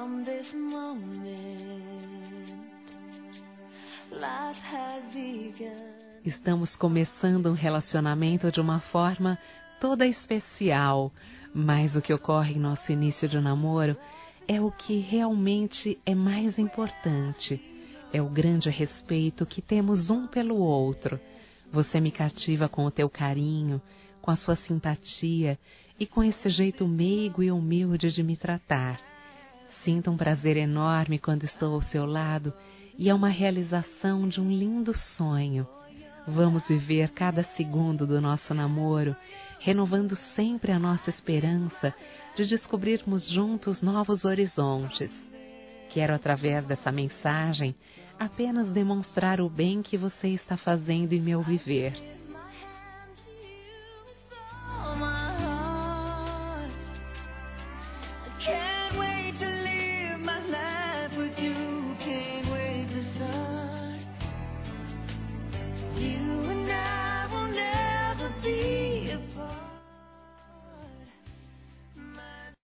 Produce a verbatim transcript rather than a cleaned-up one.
from this moment, life has begun. Estamos começando um relacionamento de uma forma toda especial, mas o que ocorre em nosso início de namoro é o que realmente é mais importante. É o grande respeito que temos um pelo outro. Você me cativa com o teu carinho, com a sua simpatia e com esse jeito meigo e humilde de me tratar. Sinto um prazer enorme quando estou ao seu lado e é uma realização de um lindo sonho. Vamos viver cada segundo do nosso namoro, renovando sempre a nossa esperança de descobrirmos juntos novos horizontes. Quero, através dessa mensagem, apenas demonstrar o bem que você está fazendo em meu viver. You